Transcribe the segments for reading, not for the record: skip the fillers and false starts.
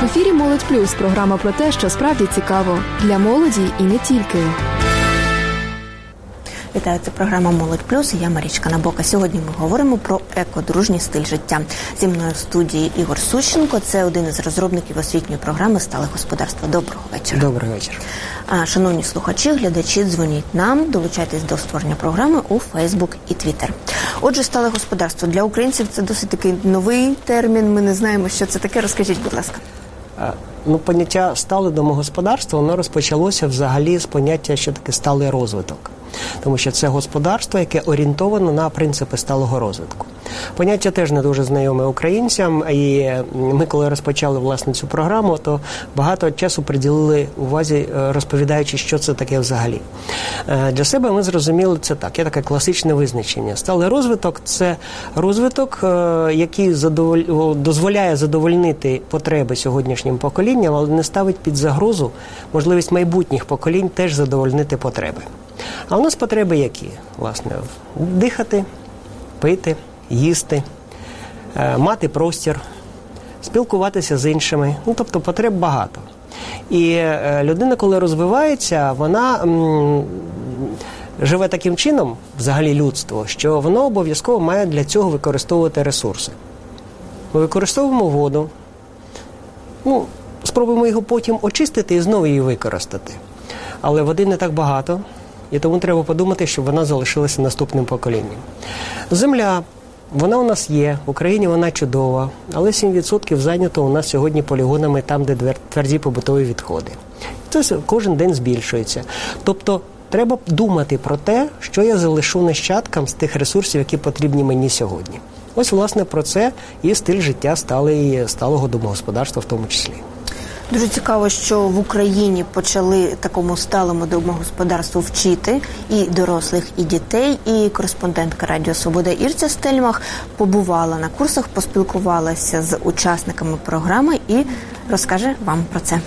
В ефірі «Молодь Плюс» – програма про те, що справді цікаво. Для молоді і не тільки. Вітаю, це програма «Молодь Плюс» і я Марічка Набока. Сьогодні ми говоримо про екодружній стиль життя. Зі мною в студії Ігор Сущенко. Це один із розробників освітньої програми «Стале господарство». Доброго вечора. Добрий вечір. Шановні слухачі, глядачі, дзвоніть нам, долучайтесь до створення програми у Фейсбук і Твіттер. Отже, стале господарство. Для українців це досить такий новий термін. Ми не знаємо, що це таке. Розкажіть, будь ласка. Поняття «стале домогосподарство» воно розпочалося взагалі з поняття, що таке сталий розвиток. Тому що це господарство, яке орієнтовано на принципи сталого розвитку. Поняття теж не дуже знайоме українцям, і ми, коли розпочали, власне, цю програму, то багато часу приділили увазі, розповідаючи, що це таке взагалі. Для себе ми зрозуміли це так, є таке класичне визначення. Сталий розвиток – це розвиток, який дозволяє задовольнити потреби сьогоднішнім поколінням, але не ставить під загрозу можливість майбутніх поколінь теж задовольнити потреби. А у нас потреби які? Власне, дихати, пити, їсти, мати простір, спілкуватися з іншими. Тобто потреб багато. І людина, коли розвивається, вона живе таким чином, взагалі людство, що воно обов'язково має для цього використовувати ресурси. Ми використовуємо воду, спробуємо його потім очистити і знову її використати. Але води не так багато. І тому треба подумати, щоб вона залишилася наступним поколінням. Земля, вона у нас є, в Україні вона чудова, але 7% зайнято у нас сьогодні полігонами там, де тверді побутові відходи. Це кожен день збільшується. Тобто треба думати про те, що я залишу нащадкам з тих ресурсів, які потрібні мені сьогодні. Ось, власне, про це і стиль життя сталого домогосподарства в тому числі. Дуже цікаво, що в Україні почали такому сталому домогосподарству вчити і дорослих, і дітей. І кореспондентка Радіо Свобода Ірця Стельмах побувала на курсах, поспілкувалася з учасниками програми і розкаже вам про це.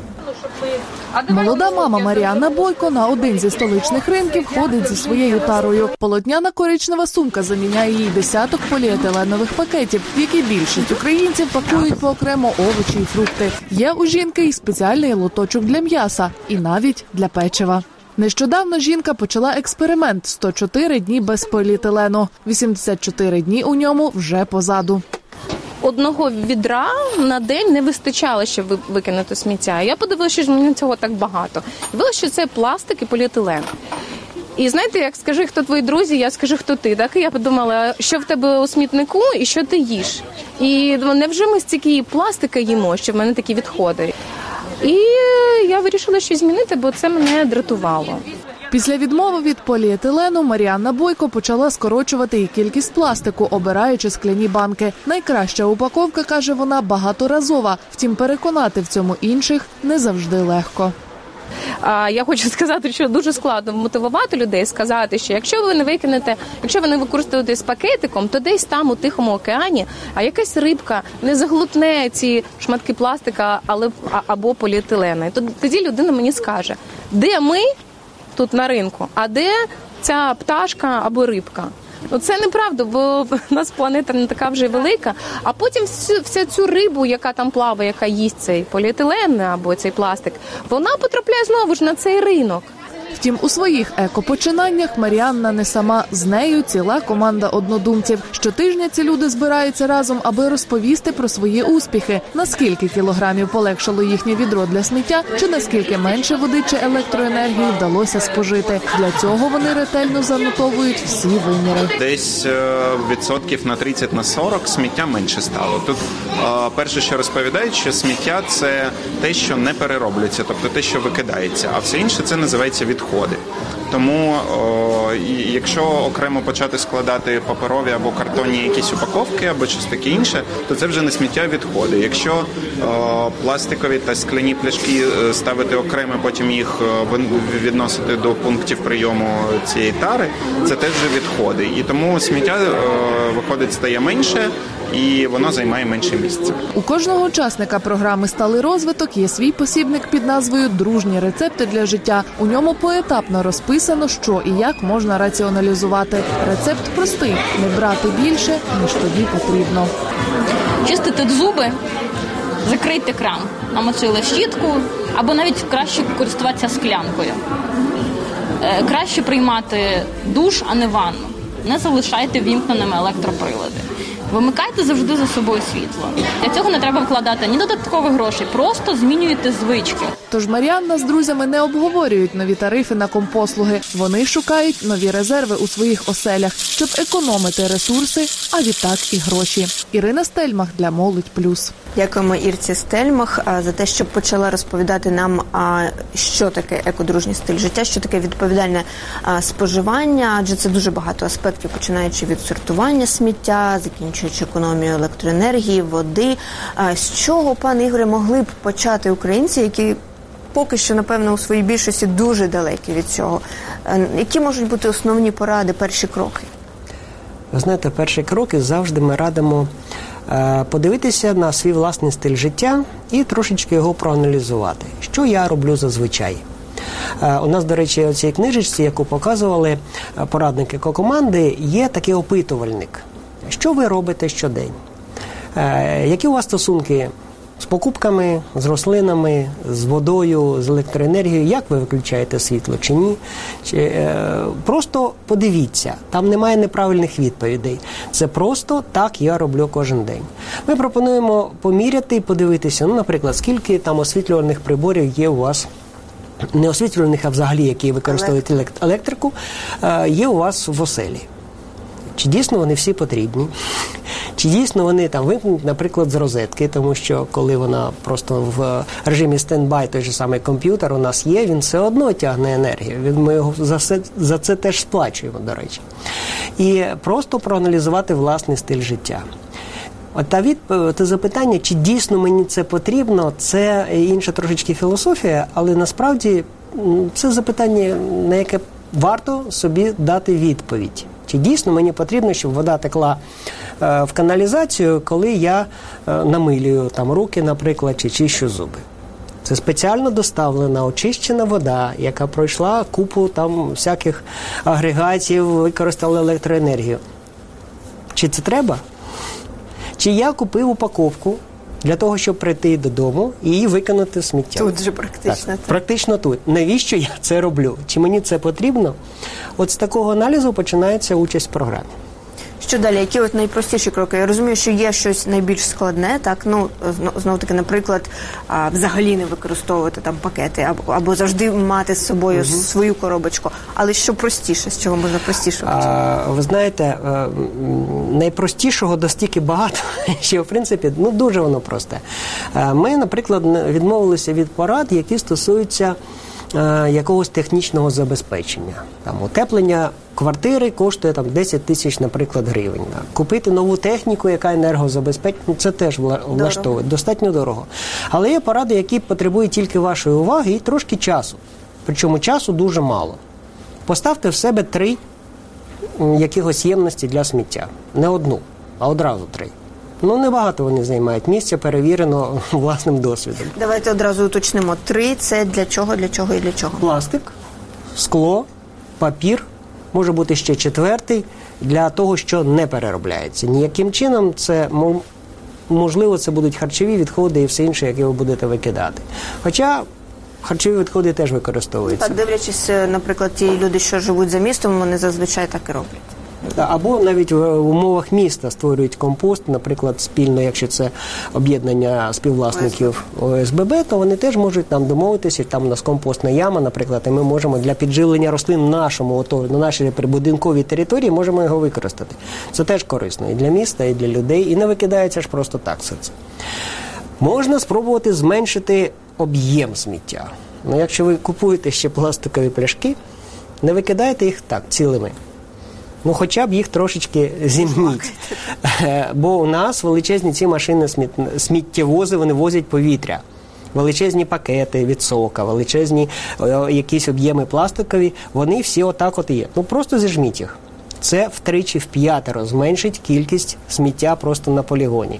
Молода мама Маріанна Бойко на один зі столичних ринків ходить зі своєю тарою. Полотняна коричнева сумка заміняє їй десяток поліетиленових пакетів, в які більшість українців пакують поокремо овочі і фрукти. Є у жінки і спеціальний лоточок для м'яса, і навіть для печива. Нещодавно жінка почала експеримент – 104 дні без поліетилену. 84 дні у ньому вже позаду. Одного відра на день не вистачало, щоб викинути сміття. Я подивилася, що мені цього так багато. Виявилося, що це пластик і поліетилен. І знаєте, як скажи, хто твої друзі, я скажу, хто ти. Так і я подумала, що в тебе у смітнику і що ти їш. І невже ми стільки пластика їмо, що в мене такі відходи. І я вирішила щось змінити, бо це мене дратувало. Після відмови від поліетилену Маріанна Бойко почала скорочувати і кількість пластику, обираючи скляні банки. Найкраща упаковка, каже вона, багаторазова. Втім, переконати в цьому інших не завжди легко. Я хочу сказати, що дуже складно мотивувати людей, сказати, що якщо ви не викинете, якщо ви не використовуєте з пакетиком, то десь там у Тихому океані, а якась рибка не заглотне ці шматки пластика або поліетилена. Тоді людина мені скаже, де ми тут на ринку, а де ця пташка або рибка? Це неправда, бо у нас планета не така вже велика, а потім всю цю рибу, яка там плаває, яка їсть цей поліетилен або цей пластик, вона потрапляє знову ж на цей ринок. Втім, у своїх екопочинаннях Маріанна не сама, з нею ціла команда однодумців. Щотижня ці люди збираються разом, аби розповісти про свої успіхи, наскільки кілограмів полегшало їхнє відро для сміття, чи наскільки менше води чи електроенергії вдалося спожити. Для цього вони ретельно занотовують всі виміри. Десь відсотків на 30-40 сміття менше стало. Тут перше, що розповідають, що сміття – це те, що не перероблюється, тобто те, що викидається, а все інше – це називається відходи. Тому, якщо окремо почати складати паперові або картонні якісь упаковки, або щось таке інше, то це вже не сміття, а відходи. Якщо пластикові та скляні пляшки ставити окремо, потім їх відносити до пунктів прийому цієї тари, це теж вже відходи. І тому сміття, виходить, стає менше, і воно займає менше місця. У кожного учасника програми «Сталий розвиток» є свій посібник під назвою «Дружні рецепти для життя». У ньому поетапно розписано, що і як можна раціоналізувати. Рецепт простий – не брати більше, ніж тобі потрібно. Чистити зуби закрийте кран, намочили щітку, або навіть краще користуватися склянкою. Краще приймати душ, а не ванну. Не залишайте вімкненими електроприлади. Вимикайте завжди за собою світло. Для цього не треба вкладати ні додаткових грошей, просто змінюйте звички. Тож Мар'янна з друзями не обговорюють нові тарифи на компослуги. Вони шукають нові резерви у своїх оселях, щоб економити ресурси, а відтак і гроші. Ірина Стельмах для Молодь Плюс. Дякуємо Ірці Стельмах за те, що почала розповідати нам, що таке екодружній стиль життя, що таке відповідальне споживання, адже це дуже багато аспектів, починаючи від сортування сміття, закінчуючи економією електроенергії, води. З чого, пане Ігоре, могли б почати українці, які поки що, напевно, у своїй більшості дуже далекі від цього? Які можуть бути основні поради, перші кроки? Ви знаєте, перші кроки завжди ми радимо подивитися на свій власний стиль життя і трошечки його проаналізувати. Що я роблю зазвичай? У нас, до речі, у цій книжечці, яку показували порадники екокоманди, є такий опитувальник. Що ви робите щодень? Які у вас стосунки з покупками, з рослинами, з водою, з електроенергією? Як ви виключаєте світло чи ні? Просто подивіться, там немає неправильних відповідей. Це просто так я роблю кожен день. Ми пропонуємо поміряти і подивитися, наприклад, скільки там освітлювальних приборів є у вас, не освітлювальних, а взагалі, які використовують електрику, є у вас в оселі. Чи дійсно вони всі потрібні? Чи дійсно вони там вимкнуть, наприклад, з розетки, тому що коли вона просто в режимі стендбай, той же самий комп'ютер у нас є, він все одно тягне енергію. Ми його за це теж сплачуємо, до речі. І просто проаналізувати власний стиль життя. Те запитання, чи дійсно мені це потрібно, це інша трошечки філософія, але насправді це запитання, на яке варто собі дати відповідь. Чи дійсно мені потрібно, щоб вода текла в каналізацію, коли я намилюю там руки, наприклад, чи чищу зуби? Це спеціально доставлена, очищена вода, яка пройшла купу там всяких агрегатів, використала електроенергію. Чи це треба? Чи я купив упаковку для того, щоб прийти додому і її викинути в сміття? Тут же практично. Так, практично тут. Навіщо я це роблю? Чи мені це потрібно? От з такого аналізу починається участь в програмі. Що далі? Які от найпростіші кроки? Я розумію, що є щось найбільш складне, так? Ну, знову-таки, наприклад, взагалі не використовувати там пакети, або завжди мати з собою свою коробочку. Але що простіше? З чого можна простіше почати? Ви знаєте, найпростішого достільки багато, що, в принципі, дуже воно просте. Ми, наприклад, відмовилися від порад, які стосуються якогось технічного забезпечення. Там утеплення квартири коштує там 10 тисяч, наприклад, гривень. Купити нову техніку, яка енергозабезпечена, це теж влаштовує. Достатньо дорого. Але є поради, які потребують тільки вашої уваги і трошки часу. Причому часу дуже мало. Поставте в себе 3 якихось ємності для сміття. Не одну, а одразу 3. Небагато вони займають місця, перевірено власним досвідом. Давайте одразу уточнимо. 3 – це для чого, для чого і для чого? Пластик, скло, папір, може бути ще 4-й, для того, що не переробляється. Ніяким чином це, можливо, це будуть харчові відходи і все інше, яке ви будете викидати. Хоча харчові відходи теж використовуються. Так, дивлячись, наприклад, ті люди, що живуть за містом, вони зазвичай так і роблять. Або навіть в умовах міста створюють компост, наприклад, спільно, якщо це об'єднання співвласників ОСББ, то вони теж можуть там домовитися, там у нас компостна яма, наприклад, і ми можемо для підживлення рослин на нашій прибудинковій території можемо його використати. Це теж корисно і для міста, і для людей, і не викидається ж просто так все це. Можна спробувати зменшити об'єм сміття. Якщо ви купуєте ще пластикові пляшки, не викидайте їх так цілими. Хоча б їх трошечки зімніть. Бо у нас величезні ці машини сміттєвози, вони возять повітря. Величезні пакети від сока, величезні якісь об'єми пластикові, вони всі отак от і є. Просто зіжміть їх. Це втричі, в5 зменшить кількість сміття просто на полігоні.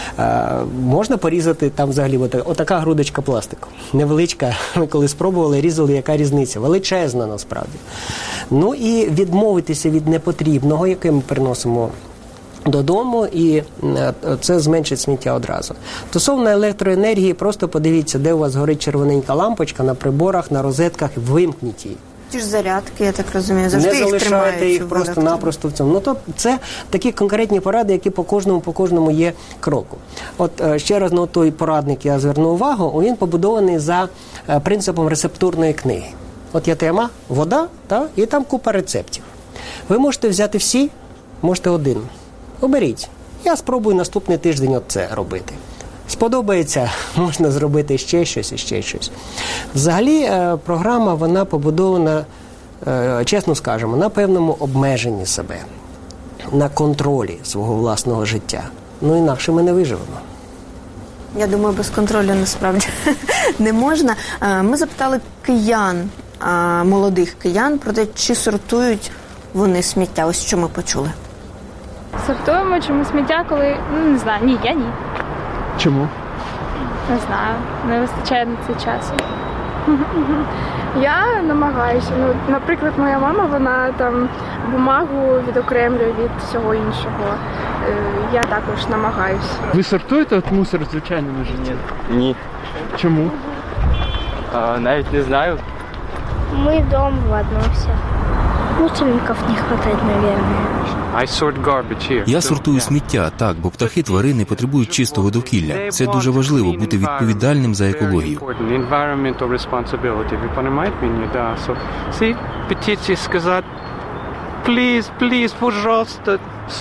Можна порізати там взагалі отака грудочка пластику. Невеличка, ми коли спробували, різали, яка різниця. Величезна насправді. І відмовитися від непотрібного, яке ми приносимо додому, і це зменшить сміття одразу. Стосовно електроенергії, просто подивіться, де у вас горить червоненька лампочка на приборах, на розетках, вимкніть її. Ті ж зарядки, я так розумію, завжди не їх залишайте тримають їх просто-напросто в цьому. То це такі конкретні поради, які по кожному є кроку. От ще раз на той порадник я зверну увагу, він побудований за принципом рецептурної книги. От є тема вода, і там купа рецептів. Ви можете взяти всі, можете один. Оберіть. Я спробую наступний тиждень це робити. Сподобається, можна зробити ще щось і ще щось. Взагалі, програма, вона побудована, чесно скажемо, на певному обмеженні себе, на контролі свого власного життя. Інакше ми не виживемо. Я думаю, без контролю насправді не можна. Ми запитали киян, молодих киян, про те, чи сортують вони сміття. Ось що ми почули. Сортуємо чому сміття, коли, не знаю, ні, я ні. Чому? Не знаю, не вистачає на це часу. Я намагаюся. Наприклад, моя мама, вона там бумагу відокремлює від всього іншого. Я також намагаюся. Ви сортуєте от мусор в звичайному житті? Ні. Чому? Навіть не знаю. Мы дом в одном все. Мусорников не хватает, наверное. Я сортую сміття, так, бо птахи, тварини потребують чистого довкілля. Це дуже важливо, бути відповідальним за екологію. Ви розумієте мене, да. Петиції сказати, please, пожалуйста,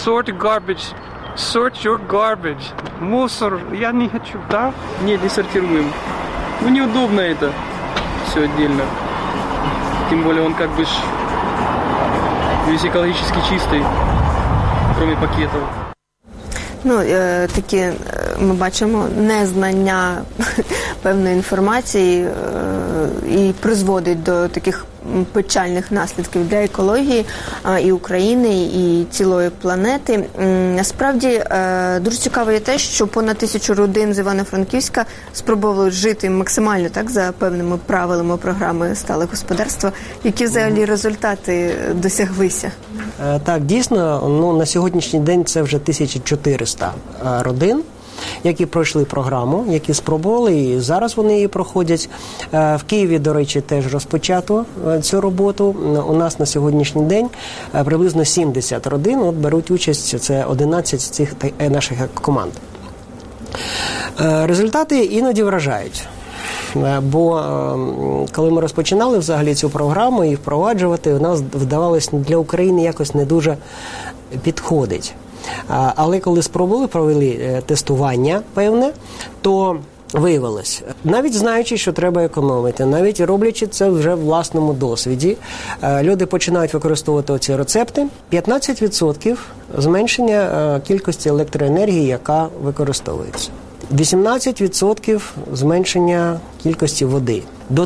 sort your garbage. Мусор, я не хочу, да? Нет, не сортируем. Неудобно это все отдельно. Тем более он как бы весь экологически чистый, кроме пакетов. Такі, ми бачимо, незнання певної інформації і призводить до таких печальних наслідків для екології і України, і цілої планети. Насправді, дуже цікаво є те, що понад 1000 родин з Івано-Франківська спробували жити максимально за певними правилами програми «Стале господарство». Які взагалі результати досяглися? Так, дійсно, на сьогоднішній день це вже 1400 родин, які пройшли програму, які спробували, і зараз вони її проходять. В Києві, до речі, теж розпочато цю роботу. У нас на сьогоднішній день приблизно 70 родин беруть участь, це 11 з цих наших команд. Результати іноді вражають. Бо коли ми розпочинали взагалі цю програму і впроваджувати, у нас вдавалося для України якось не дуже підходить. Але коли спробували, провели тестування певне, то виявилось, навіть знаючи, що треба економити, навіть роблячи це вже в власному досвіді, люди починають використовувати ці рецепти. 15% зменшення кількості електроенергії, яка використовується. 18% зменшення кількості води. До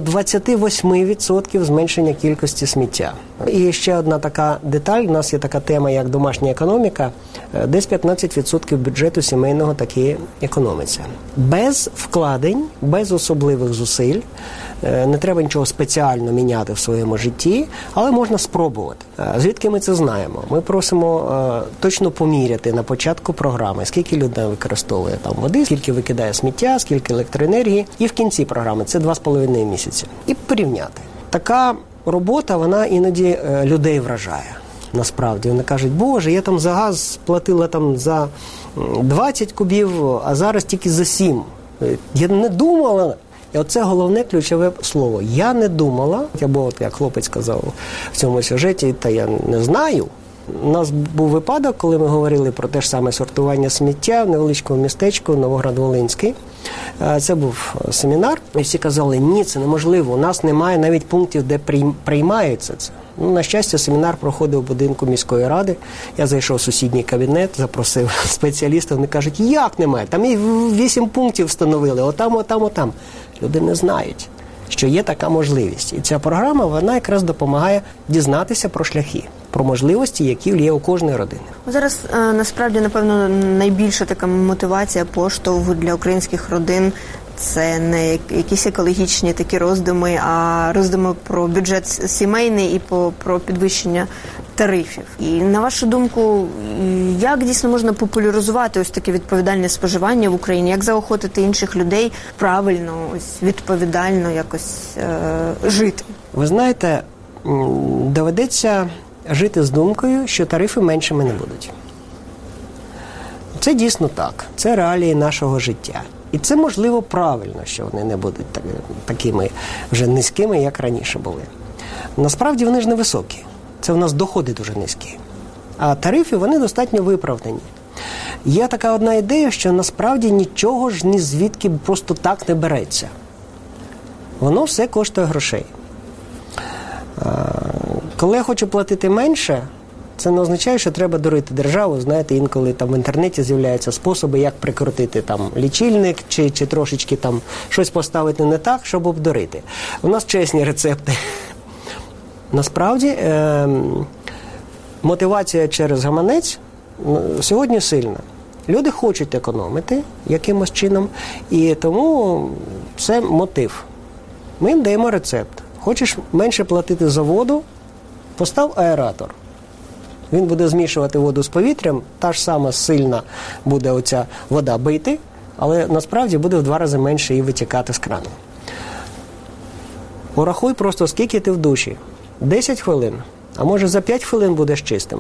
28% зменшення кількості сміття. І ще одна така деталь, у нас є така тема, як домашня економіка, десь 15% бюджету сімейного таки економиться. Без вкладень, без особливих зусиль, не треба нічого спеціально міняти в своєму житті, але можна спробувати. Звідки ми це знаємо? Ми просимо точно поміряти на початку програми, скільки людина використовує там води, скільки викидає сміття, скільки електроенергії, і в кінці програми, це 2,5 місяці. І порівняти. Така робота, вона іноді людей вражає. Насправді, вони кажуть, Боже, я там за газ платила за 20 кубів, а зараз тільки за 7. Я не думала. І оце головне ключове слово. Я не думала, або як хлопець сказав в цьому сюжеті, та я не знаю. У нас був випадок, коли ми говорили про те ж саме сортування сміття в невеличкому містечку Новоград-Волинський. Це був семінар, і всі казали, ні, це неможливо, у нас немає навіть пунктів, де приймаються це. На щастя, семінар проходив у будинку міської ради. Я зайшов в сусідній кабінет, запросив спеціалістів, вони кажуть, як немає? Там і 8 пунктів встановили, отам. Люди не знають, що є така можливість. І ця програма, вона якраз допомагає дізнатися про шляхи, про можливості, які є у кожної родини. Зараз, насправді, напевно, найбільша така мотивація, поштовх для українських родин – це не якісь екологічні такі роздуми, а роздуми про бюджет сімейний і про підвищення тарифів. І на вашу думку, як дійсно можна популяризувати ось таке відповідальне споживання в Україні? Як заохотити інших людей правильно, ось відповідально якось жити? Ви знаєте, доведеться жити з думкою, що тарифи меншими не будуть. Це дійсно так. Це реалії нашого життя. І це, можливо, правильно, що вони не будуть такими вже низькими, як раніше були. Насправді вони ж не високі. Це у нас доходи дуже низькі. А тарифи, вони достатньо виправдані. Є така одна ідея, що насправді нічого ж ні звідки просто так не береться. Воно все коштує грошей. Коли я хочу платити менше, це не означає, що треба дурити державу. Знаєте, інколи там в інтернеті з'являються способи, як прикрутити там лічильник чи трошечки там щось поставити не так, щоб обдурити. У нас чесні рецепти. Насправді, мотивація через гаманець сьогодні сильна. Люди хочуть економити якимось чином, і тому це мотив. Ми їм даємо рецепт. Хочеш менше платити за воду, постав аератор. Він буде змішувати воду з повітрям, та ж сама сильна буде оця вода бити, але насправді буде в 2 рази менше її витікати з крану. Порахуй просто, скільки ти в душі. 10 хвилин, а може за 5 хвилин будеш чистим.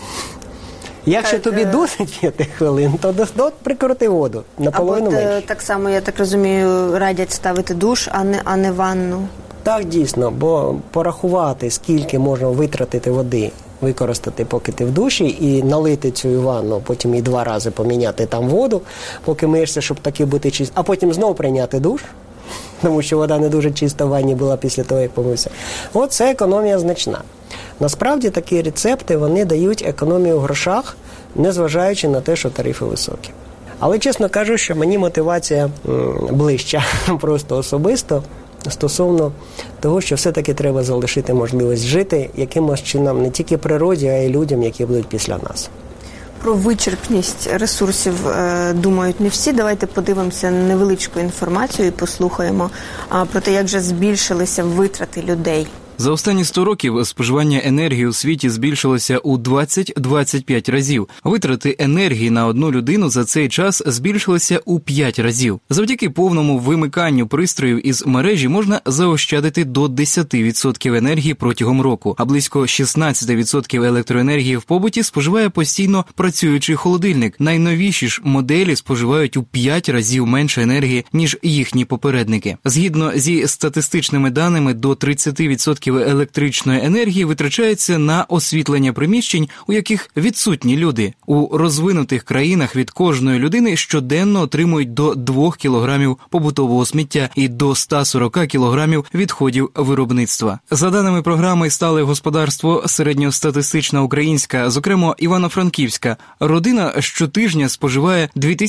Якщо тобі досить 5 хвилин, то прикрути воду наполовину менше. Так само, я так розумію, радять ставити душ, а не ванну. Так, дійсно, бо порахувати, скільки можна витратити води, використати, поки ти в душі, і налити цю ванну, потім і 2 рази поміняти там воду, поки миєшся, щоб таки бути чистим, а потім знову прийняти душ, тому що вода не дуже чиста в ванні була після того, як помився. От це економія значна. Насправді такі рецепти, вони дають економію в грошах, незважаючи на те, що тарифи високі. Але, чесно кажу, що мені мотивація ближча, просто особисто, стосовно того, що все-таки треба залишити можливість жити якимось чином не тільки природі, а й людям, які будуть після нас. Про вичерпність ресурсів думають не всі. Давайте подивимося невеличку інформацію і послухаємо про те, як же збільшилися витрати людей. За останні 100 років споживання енергії у світі збільшилося у 20-25 разів. Витрати енергії на одну людину за цей час збільшилися у 5 разів. Завдяки повному вимиканню пристроїв із мережі можна заощадити до 10% енергії протягом року, а близько 16% електроенергії в побуті споживає постійно працюючий холодильник. Найновіші ж моделі споживають у 5 разів менше енергії, ніж їхні попередники. Згідно зі статистичними даними, до 30% електричної енергії витрачається на освітлення приміщень, у яких відсутні люди. У розвинутих країнах від кожної людини щоденно отримують до 2 кілограмів побутового сміття і до 140 кілограмів відходів виробництва. За даними програми «Стале господарство», середньостатистична українська, зокрема Івано-Франківська, родина щотижня споживає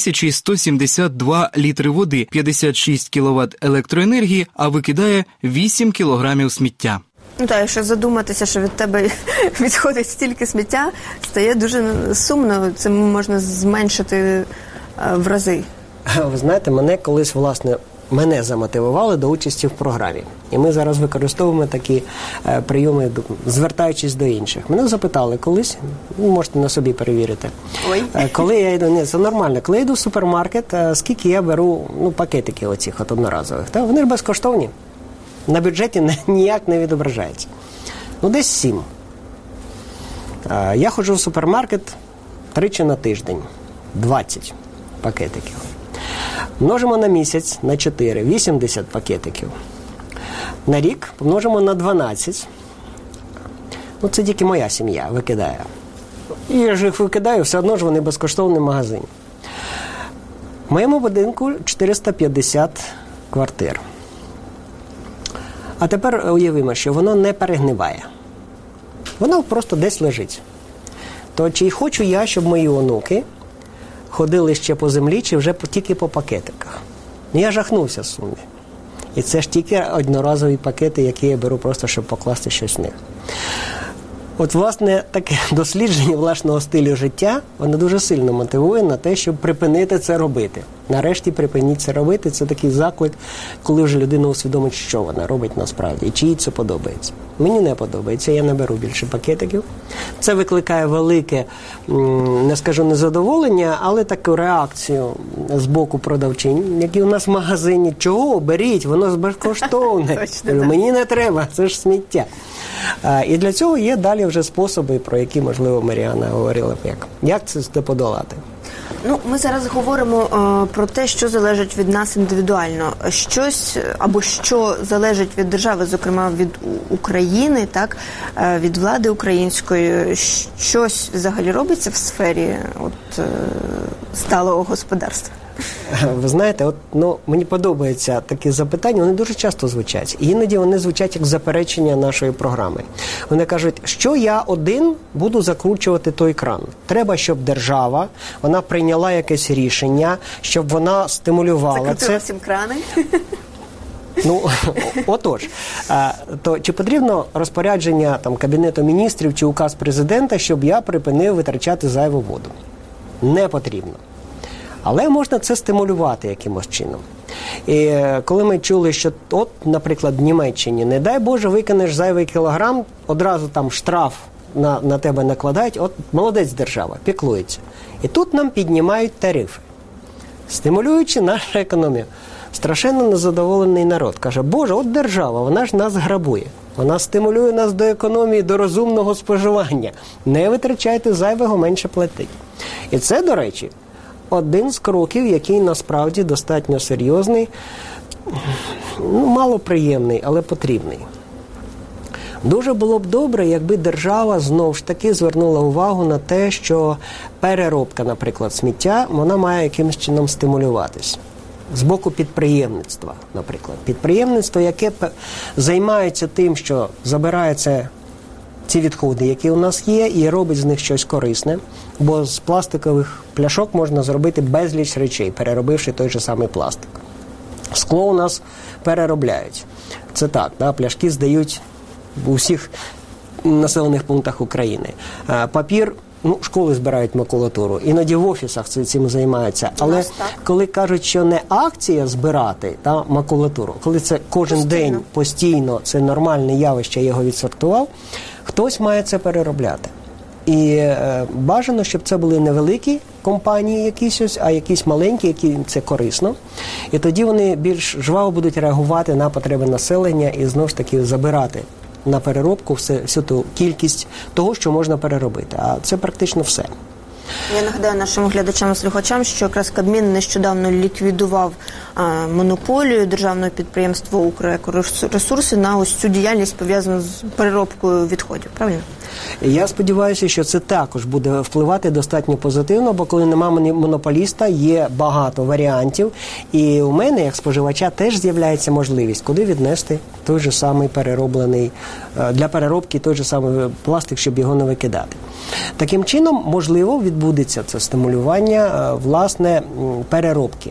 2172 літри води, 56 кіловат електроенергії, а викидає 8 кілограмів сміття. Ну так, якщо задуматися, що від тебе відходить стільки сміття, стає дуже сумно, це можна зменшити в рази. Ви знаєте, мене замотивували до участі в програмі. І ми зараз використовуємо такі прийоми, звертаючись до інших. Мене запитали колись, можете на собі перевірити. Коли я йду, це нормально, коли я йду в супермаркет, скільки я беру пакетики оцих одноразових. Вони ж безкоштовні. На бюджеті ніяк не відображається. Десь 7. Я ходжу в супермаркет 3 на тиждень. 20 пакетиків. Множимо на місяць на 4. 80 пакетиків. На рік помножимо на 12. Це тільки моя сім'я викидає. І я ж їх викидаю, все одно ж вони безкоштовні в магазині. В моєму будинку 450 квартир. А тепер уявимо, що воно не перегниває. Воно просто десь лежить. То чи хочу я, щоб мої онуки ходили ще по землі, чи вже тільки по пакетиках? Я жахнувся з суми. І це ж тільки одноразові пакети, які я беру просто, щоб покласти щось в них. Власне, таке дослідження власного стилю життя, воно дуже сильно мотивує на те, щоб припинити це робити. Нарешті припиніть це робити. Це такий заклик, коли вже людина усвідомить, що вона робить насправді, і чи їй це подобається. Мені не подобається, я не беру більше пакетиків. Це викликає велике, не скажу незадоволення, але таку реакцію з боку продавчинь, які у нас в магазині. Чого? Беріть, воно ж безкоштовне. Мені не треба, це ж сміття. І для цього є далі вже способи, про які, можливо, Маріана говорила б, як це подолати. Ну, ми зараз говоримо про те, що залежить від нас індивідуально. Щось, або що залежить від держави, зокрема від України, так, від влади української. Щось взагалі робиться в сфері сталого господарства? Ви знаєте, мені подобаються такі запитання, вони дуже часто звучать. І іноді вони звучать як заперечення нашої програми. Вони кажуть, що я один буду закручувати той кран. Треба, щоб держава, вона прийняла якесь рішення, щоб вона стимулювала це. Закрутила всім крани? Отож, то чи потрібно розпорядження Кабінету міністрів чи указ президента, щоб я припинив витрачати зайву воду? Не потрібно. Але можна це стимулювати якимось чином. І коли ми чули, що наприклад, в Німеччині, не дай Боже, викинеш зайвий кілограм, одразу там штраф на тебе накладають, молодець держава, піклується. І тут нам піднімають тарифи, стимулюючи нашу економію. Страшенно незадоволений народ. Каже, Боже, держава, вона ж нас грабує. Вона стимулює нас до економії, до розумного споживання. Не витрачайте зайвого, менше платить. І це, до речі, один з кроків, який насправді достатньо серйозний, малоприємний, але потрібний. Дуже було б добре, якби держава знову ж таки звернула увагу на те, що переробка, наприклад, сміття, вона має якимось чином стимулюватись. З боку підприємництва, наприклад. Підприємництво, яке займається тим, що забирається ці відходи, які у нас є, і робить з них щось корисне, бо з пластикових пляшок можна зробити безліч речей, переробивши той же самий пластик. Скло у нас переробляють. Це так, пляшки здають у всіх населених пунктах України. Папір, школи збирають макулатуру, іноді в офісах цим займаються. Але коли кажуть, що не акція збирати макулатуру, коли це кожен день постійно, це нормальне явище, я його відсортував, хтось має це переробляти. І бажано, щоб це були невеликі компанії якісь, а якісь маленькі, які це корисно. І тоді вони більш жваво будуть реагувати на потреби населення і знову ж таки забирати на переробку всю ту кількість того, що можна переробити. А це практично все. Я нагадаю нашим глядачам і слухачам, що якраз Кабмін нещодавно ліквідував монополію державного підприємства «Укрекоресурси» на ось цю діяльність, пов'язану з переробкою відходів. Правильно? Я сподіваюся, що це також буде впливати достатньо позитивно, бо коли немає монополіста, є багато варіантів. І у мене, як споживача, теж з'являється можливість, куди віднести той же самий перероблений, для переробки той же самий пластик, щоб його не викидати. Таким чином, можливо, відбудеться це стимулювання, власне, переробки.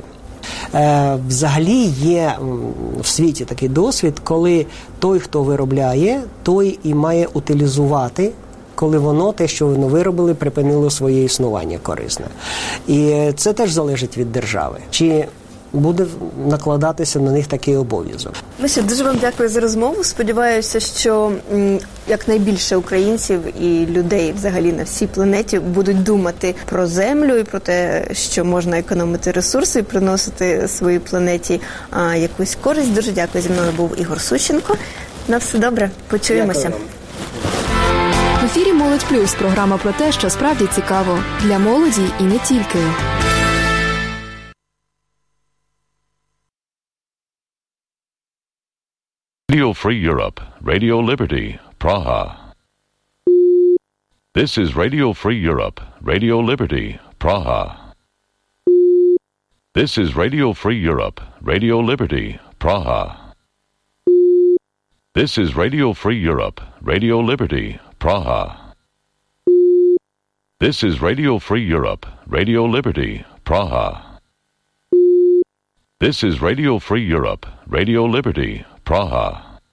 Взагалі є в світі такий досвід, коли той, хто виробляє, той і має утилізувати, коли воно, те, що воно виробили, припинило своє існування корисне. І це теж залежить від держави. Чи буде накладатися на них такий обов'язок. Дуже вам дякую за розмову. Сподіваюся, що якнайбільше українців і людей взагалі на всій планеті будуть думати про землю і про те, що можна економити ресурси і приносити своїй планеті якусь користь. Дуже дякую. Зі мною був Ігор Сущенко. На все добре. Почуємося. В ефірі «Молодь Плюс» – програма про те, що справді цікаво. Для молоді і не тільки. Radio Free Europe, Radio Liberty, Praha. This is Radio Free Europe, Radio Liberty, Praha. This is Radio Free Europe, Radio Liberty, Praha. This is Radio Free Europe, Radio Liberty, Praha. This is Radio Free Europe, Radio Liberty, Praha. This is Radio Free Europe, Radio Liberty, Praha.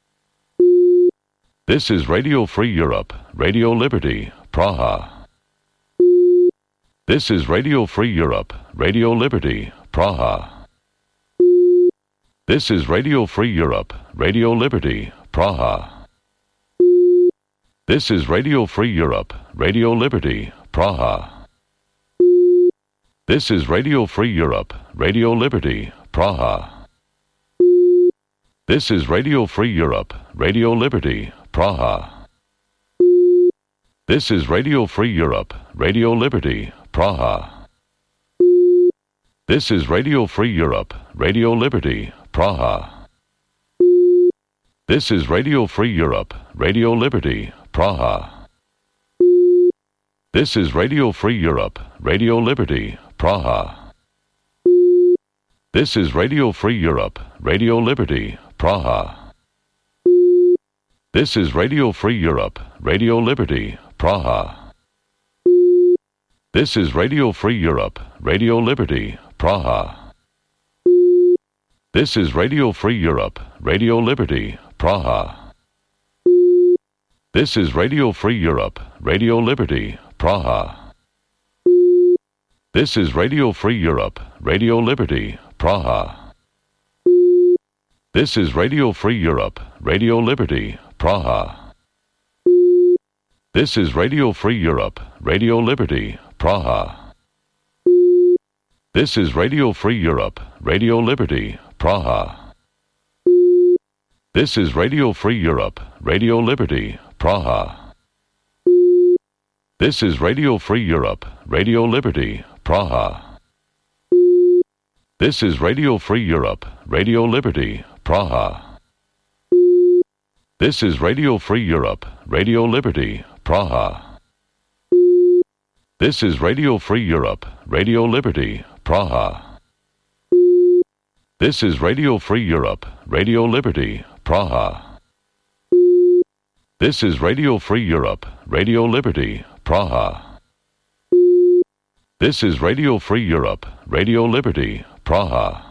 This is Radio Free Europe, Radio Liberty, Praha. This is Radio Free Europe, Radio Liberty, Praha. This is Radio Free Europe, Radio Liberty, Praha. This is Radio Free Europe, Radio Liberty, Praha. This is Radio Free Europe, Radio Liberty, Praha. This is Radio Free Europe, Radio Liberty, Praha. This is Radio Free Europe, Radio Liberty, Praha. This is Radio Free Europe, Radio Liberty, Praha. This is Radio Free Europe, Radio Liberty, Praha. This is Radio Free Europe, Radio Liberty, Praha. This is Radio Free Europe, Radio Liberty, Praha. This is Radio Free Europe, Radio Liberty, Praha. This is Radio Free Europe, Radio Liberty, Praha. This is Radio Free Europe, Radio Liberty, Praha. This is Radio Free Europe, Radio Liberty, Praha. This is Radio Free Europe, Radio Liberty, Praha. This is Radio Free Europe, Radio Liberty, Praha. This is Radio Free Europe, Radio Liberty, Praha. This is Radio Free Europe, Radio Liberty, Praha. This is Radio Free Europe, Radio Liberty, Praha. This is Radio Free Europe, Radio Liberty, Praha. This is Radio Free Europe, Radio Liberty, Praha. This is Radio Free Europe, Radio Liberty, Praha. This is Radio Free Europe, Radio Liberty, Praha. This is Radio Free Europe, Radio Liberty, Praha. This is Radio Free Europe, Radio Liberty, Praha. This is Radio Free Europe, Radio Liberty, Praha.